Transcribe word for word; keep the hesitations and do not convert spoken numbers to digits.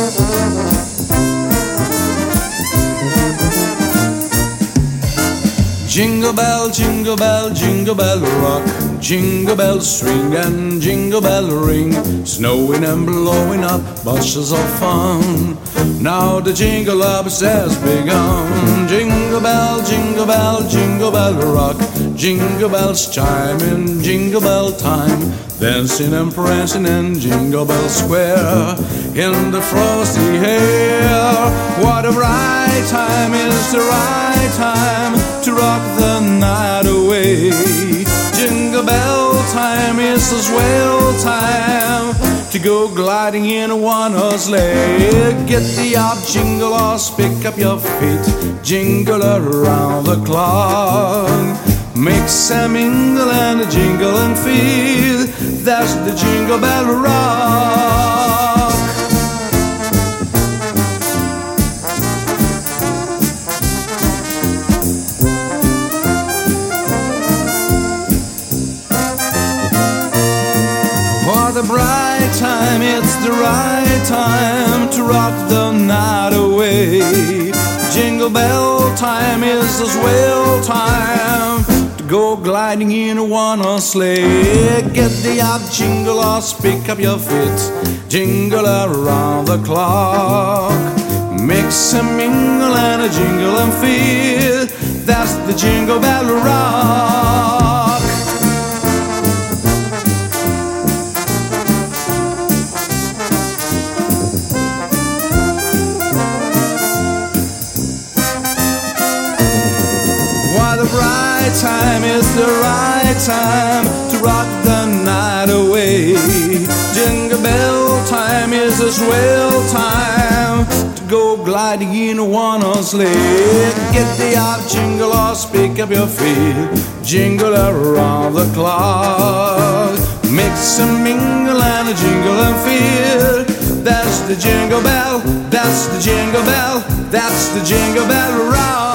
Jingle bell, jingle bell, jingle bell rock. Jingle bells swing and jingle bell ring. Snowing and blowing up bunches of fun. Now the jingle ups has begun. Jingle bell, jingle bell, jingle bell rock. Jingle bells chime in jingle bell time. Dancing and prancing in Jingle Bell Square. In the frosty air. What a right time is the right time to rock the night away. Jingle bell time is the swell time to go gliding in a one-horse sleigh. Get the up, jingle horse, pick up your feet, jingle around the clock. Mix and mingle and a jingle and feel. That's the Jingle Bell Rock. What a bright time, it's the right time to rock the night away. Jingle bell time is the swell time to go gliding in a one-horse sleigh. Get the up, jingle horse, pick up your feet, jingle around the clock. Mix and mingle and a jingle and feel. That's the Jingle Bell Rock. What a bright time is the right time to rock the night away. Jingle bell time is a swell time to go gliding in a one-horse sleigh. Get the up, jingle horse, pick up your feet, jingle around the clock. Mix and mingle and a jingle and feel. That's the Jingle Bell, that's the Jingle Bell, that's the Jingle Bell Rock.